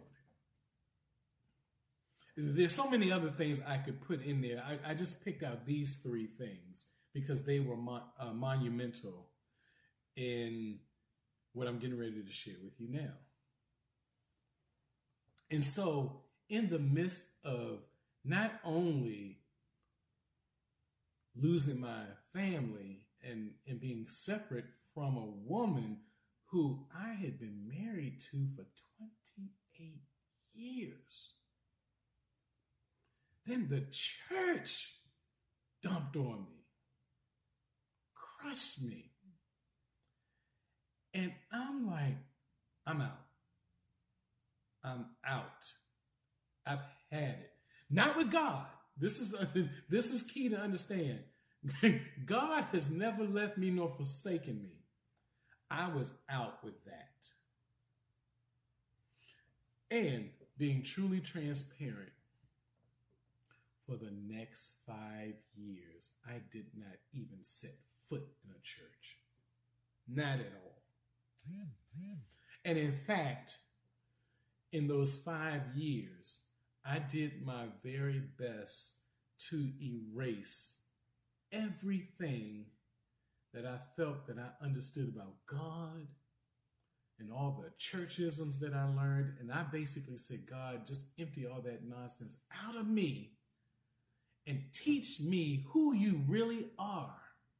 on it. There's so many other things I could put in there. I, I just picked out these three things because they were mon- uh, monumental in what I'm getting ready to share with you now. And so, in the midst of not only losing my family and, and being separate from a woman who I had been married to for twenty-eight years, then the church dumped on me, crushed me. And I'm like, I'm out. I'm out. I've had it. Not with God. This is this is key to understand. God has never left me nor forsaken me. I was out with that. And being truly transparent, for the next five years, I did not even set foot in a church. Not at all. And in fact, in those five years, I did my very best to erase everything that I felt that I understood about God and all the churchisms that I learned. And I basically said, God, just empty all that nonsense out of me and teach me who you really are.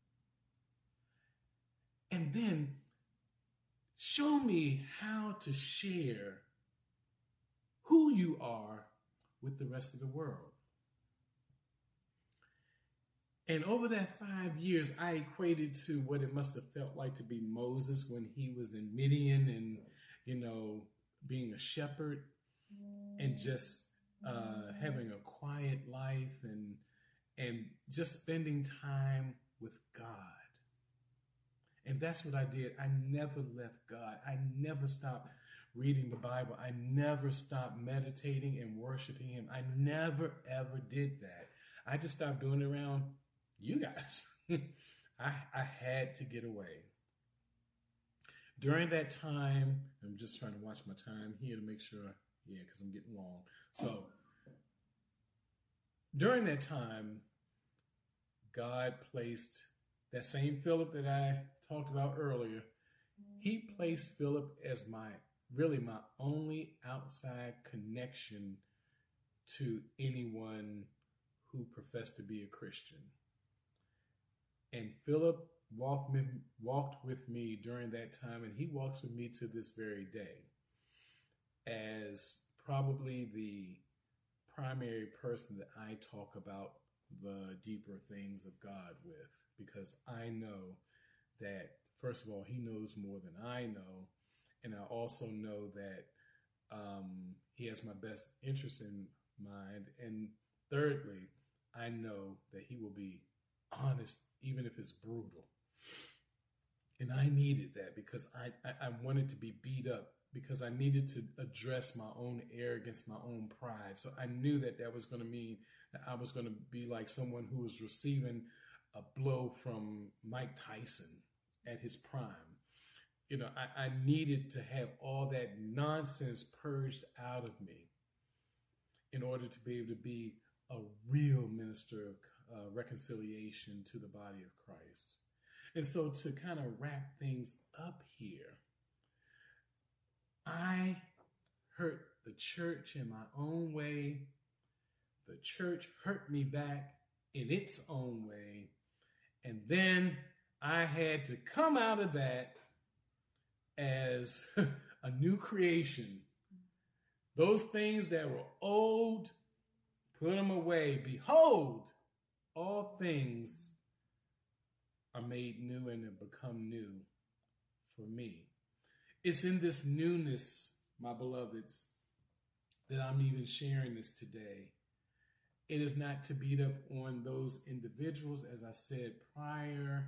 And then show me how to share who you are with the rest of the world. And over that five years, I equated to what it must have felt like to be Moses when he was in Midian and, you know, being a shepherd and just uh, having a quiet life and, and just spending time with God. And that's what I did. I never left God. I never stopped reading the Bible. I never stopped meditating and worshiping him. I never, ever did that. I just stopped doing it around you guys. I, I had to get away. During that time, I'm just trying to watch my time here to make sure, yeah, because I'm getting long. So during that time, God placed that same Philip that I talked about earlier. He placed Philip as my, really my only outside connection to anyone who professed to be a Christian. And Philip walked, me, walked with me during that time, and he walks with me to this very day as probably the primary person that I talk about the deeper things of God with, because I know that, first of all, he knows more than I know. And I also know that um, he has my best interest in mind. And thirdly, I know that he will be honest, even if it's brutal. And I needed that because I, I, I wanted to be beat up, because I needed to address my own arrogance, my own pride. So I knew that that was going to mean that I was going to be like someone who was receiving a blow from Mike Tyson at his prime. You know, I, I needed to have all that nonsense purged out of me in order to be able to be a real minister of uh, reconciliation to the body of Christ. And so to kind of wrap things up here, I hurt the church in my own way. The church hurt me back in its own way. And then I had to come out of that as a new creation. Those things that were old, put them away. Behold, all things are made new and have become new for me. It's in this newness, my beloveds, that I'm even sharing this today. It is not to beat up on those individuals, as I said prior.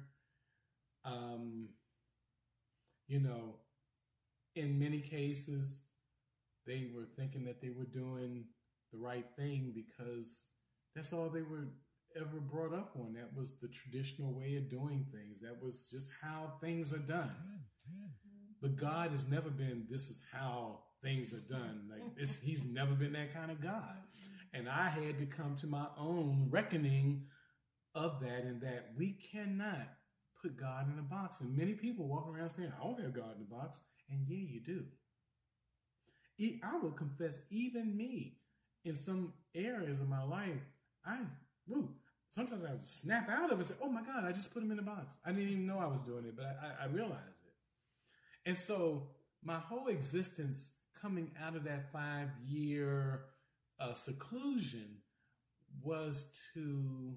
Um, you know, in many cases, they were thinking that they were doing the right thing because that's all they were ever brought up on. That was the traditional way of doing things. That was just how things are done. But God has never been, this is how things are done. Like it's, he's never been that kind of God. And I had to come to my own reckoning of that, and that we cannot put God in a box. And many people walk around saying, I don't have God in a box. And yeah, you do. I will confess, even me, in some areas of my life, I, woo, sometimes I would just snap out of it and say, oh my God, I just put him in a box. I didn't even know I was doing it, but I, I realized it. And so my whole existence coming out of that five-year uh, seclusion was to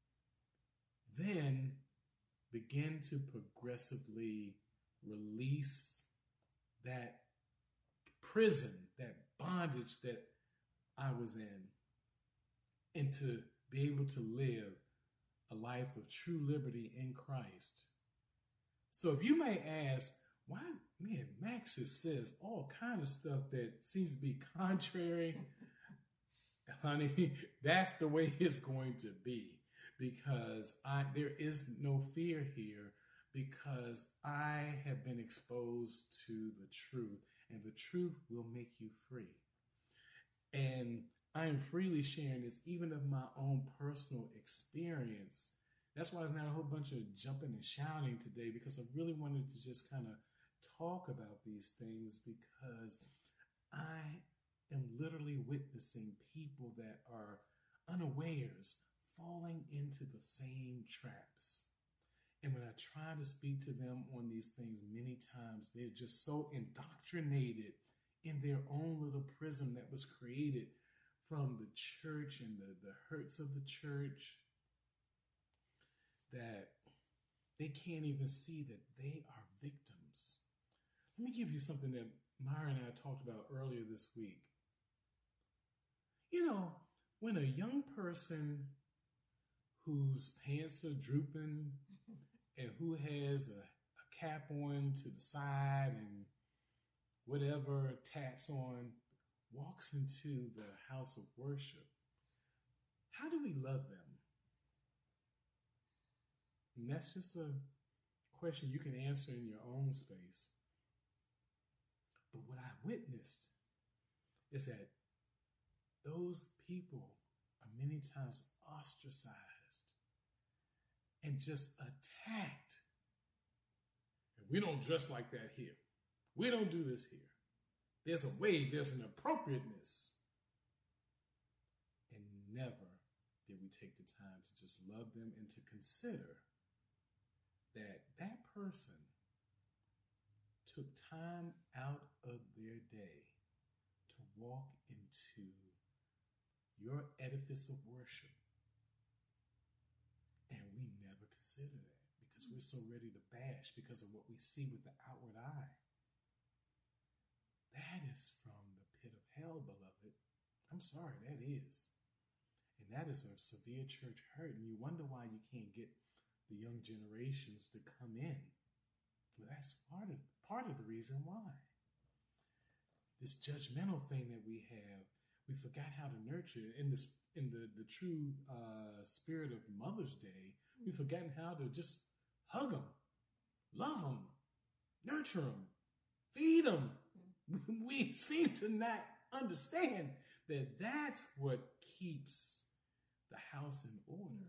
then begin to progressively release that prison, that bondage that I was in, and to be able to live a life of true liberty in Christ. So if you may ask, why, man, Max just says all kind of stuff that seems to be contrary. Honey, that's the way it's going to be, because I there is no fear here, because I have been exposed to the truth, and the truth will make you free. And I am freely sharing this, even of my own personal experience. That's why there's not a whole bunch of jumping and shouting today, because I really wanted to just kind of talk about these things, because I am literally witnessing people that are unawares falling into the same traps. And when I try to speak to them on these things, many times they're just so indoctrinated in their own little prism that was created from the church and the, the hurts of the church, that they can't even see that they are victims. Let me give you something that Myra and I talked about earlier this week. You know, when a young person whose pants are drooping and who has a, a cap on to the side and whatever tats on walks into the house of worship, how do we love them? And that's just a question you can answer in your own space. But what I witnessed is that those people are many times ostracized and just attacked. And we don't dress like that here. We don't do this here. There's a way, there's an appropriateness. And never did we take the time to just love them and to consider that that person took time out of their day to walk into your edifice of worship. And we never consider that, because we're so ready to bash because of what we see with the outward eye. That is from the pit of hell, beloved. I'm sorry, that is. And that is a severe church hurt. And you wonder why you can't get the young generations to come in. Well, that's part of part of the reason why. This judgmental thing that we have, we forgot how to nurture it. In this, in the the true uh, spirit of Mother's Day, we've forgotten how to just hug them, love them, nurture them, feed them. We seem to not understand that that's what keeps the house in order.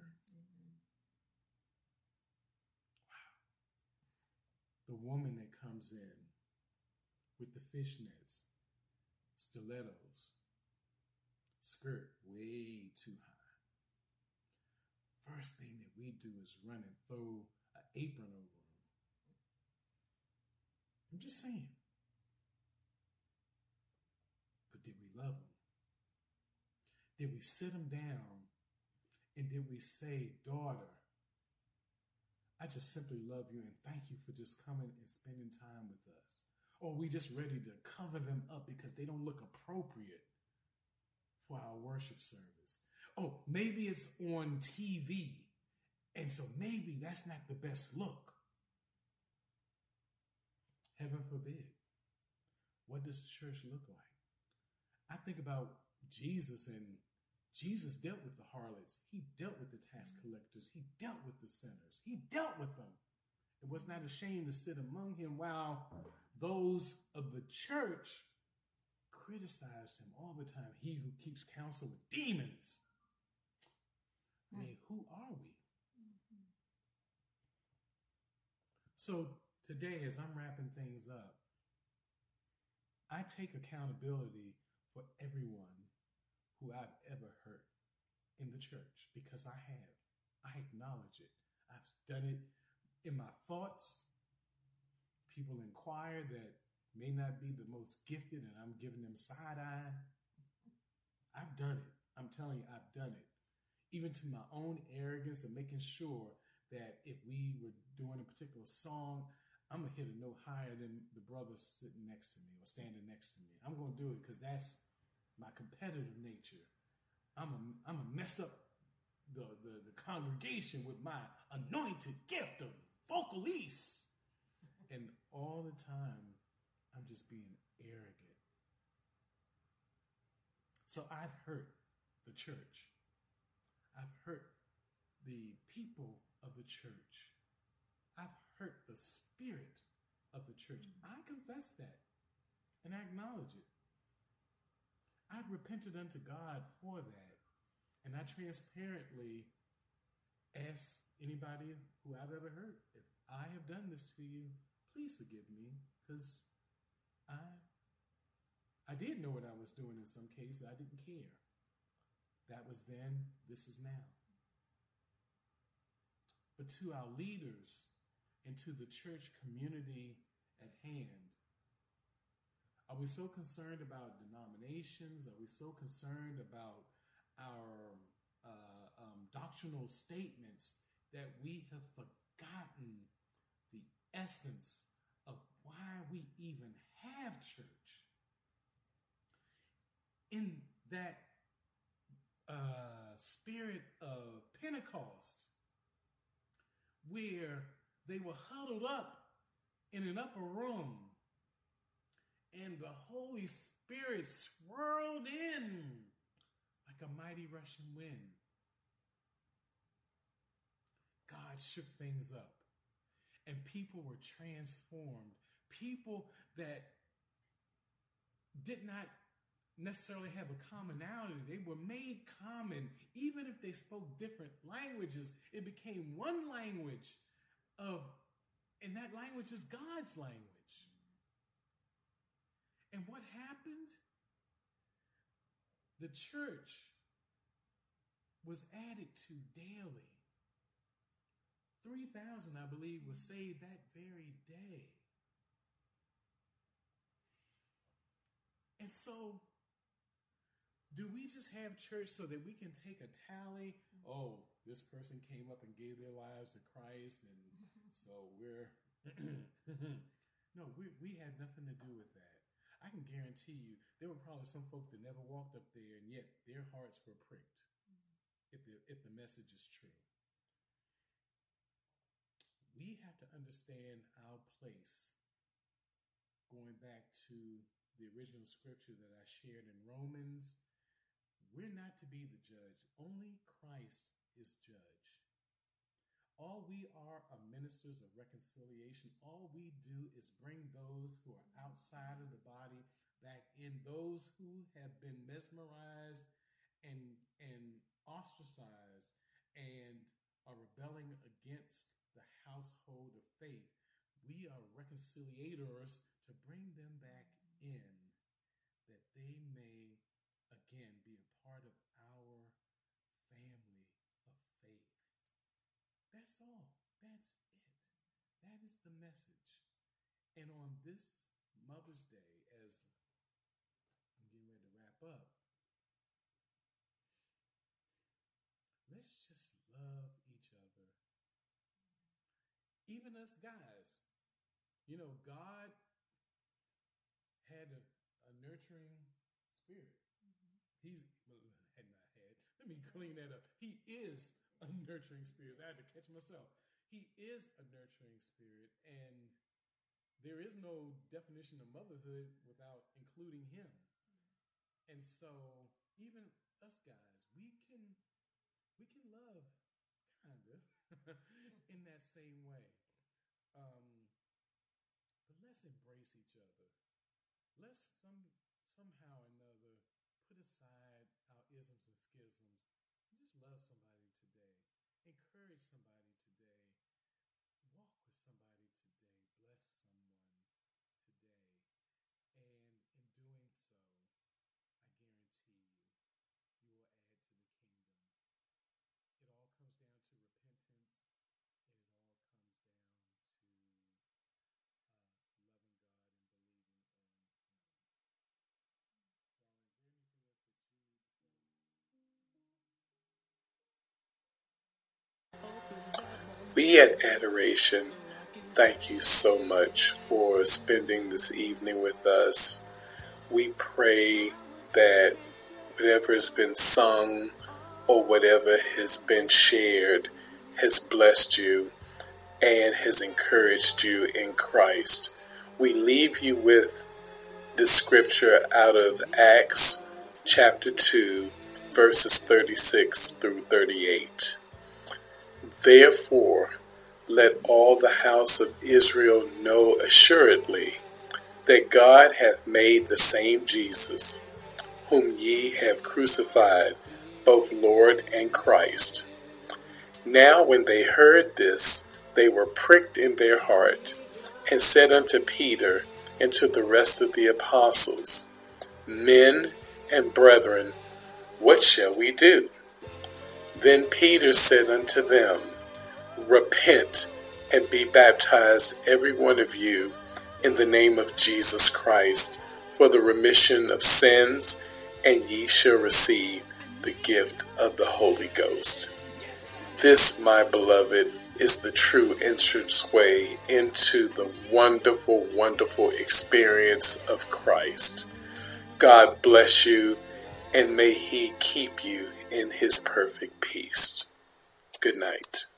The woman that comes in with the fishnets, stilettos, skirt way too high. First thing that we do is run and throw an apron over them. I'm just saying. But did we love them? Did we sit them down and did we say, daughter, I just simply love you and thank you for just coming and spending time with us? Or are we just ready to cover them up because they don't look appropriate for our worship service? Oh, maybe it's on T V, and so maybe that's not the best look. Heaven forbid. What does the church look like? I think about Jesus, and Jesus dealt with the harlots. He dealt with the tax collectors. He dealt with the sinners. He dealt with them. It was not ashamed to sit among him, while those of the church criticized him all the time. He who keeps counsel with demons. I mean, who are we? So today, as I'm wrapping things up, I take accountability for everyone who I've ever hurt in the church, because I have. I acknowledge it. I've done it in my thoughts. People inquire that may not be the most gifted, and I'm giving them side eye. I've done it. I'm telling you, I've done it. Even to my own arrogance of making sure that if we were doing a particular song, I'm going to hit a note higher than the brother sitting next to me or standing next to me. I'm going to do it because that's my competitive nature. I'm a, I'm a mess up the, the, the congregation with my anointed gift of vocalese. And all the time, I'm just being arrogant. So I've hurt the church. I've hurt the people of the church. I've hurt the spirit of the church. I confess that, and I acknowledge it. I've repented unto God for that, and I transparently ask anybody who I've ever hurt, if I have done this to you, please forgive me, because I, I did know what I was doing in some cases. I didn't care. That was then, this is now. But to our leaders and to the church community at hand, are we so concerned about denominations? Are we so concerned about our uh, um, doctrinal statements that we have forgotten the essence of why we even have church? In that uh, spirit of Pentecost, where they were huddled up in an upper room, and the Holy Spirit swirled in like a mighty rushing wind. God shook things up, and people were transformed. People that did not necessarily have a commonality, they were made common. Even if they spoke different languages, it became one language of, and that language is God's language. And what happened? The church was added to daily. three thousand, I believe, was saved that very day. And so, do we just have church so that we can take a tally? Oh, this person came up and gave their lives to Christ, and so we're... No, we, we had nothing to do with that. I can guarantee you there were probably some folks that never walked up there, and yet their hearts were pricked, if the, if the message is true. We have to understand our place, going back to the original scripture that I shared in Romans. We're not to be the judge. Only Christ is judge. All we are are ministers of reconciliation. All we do is bring those who are outside of the body back in, those who have been mesmerized and, and ostracized and are rebelling against the household of faith. We are reconciliators to bring them back in, that they may again be a part of our family of faith. That's all. That's it. That is the message. And on this Mother's Day, as I'm getting ready to wrap up, let's just love each other. Even us guys. You know, God had a, a nurturing spirit. Mm-hmm. He's, well, had not had, let me clean that up. He is a nurturing spirit. I had to catch myself. He is a nurturing spirit, and there is no definition of motherhood without including him. And so even us guys, we can we can love kind of in that same way. Um, but let's embrace each other. Let's some somehow or another put aside our isms and schisms and just love somebody today. Encourage somebody today. Walk with somebody today. Bless someone today. And in doing so, I guarantee you, you will add to the kingdom. It all comes down to repentance, and it all comes down to uh, loving God and believing on Him. Darling, is there anything else that you need to say? We at Adoration thank you so much for spending this evening with us. We pray that whatever has been sung or whatever has been shared has blessed you and has encouraged you in Christ. We leave you with the scripture out of Acts chapter two, verses thirty-six through thirty-eight. Therefore, let all the house of Israel know assuredly that God hath made the same Jesus, whom ye have crucified, both Lord and Christ. Now when they heard this, they were pricked in their heart, and said unto Peter and to the rest of the apostles, Men and brethren, what shall we do? Then Peter said unto them, Repent and be baptized every one of you in the name of Jesus Christ for the remission of sins, and ye shall receive the gift of the Holy Ghost. This, my beloved, is the true entranceway into the wonderful, wonderful experience of Christ. God bless you, and may He keep you in His perfect peace. Good night.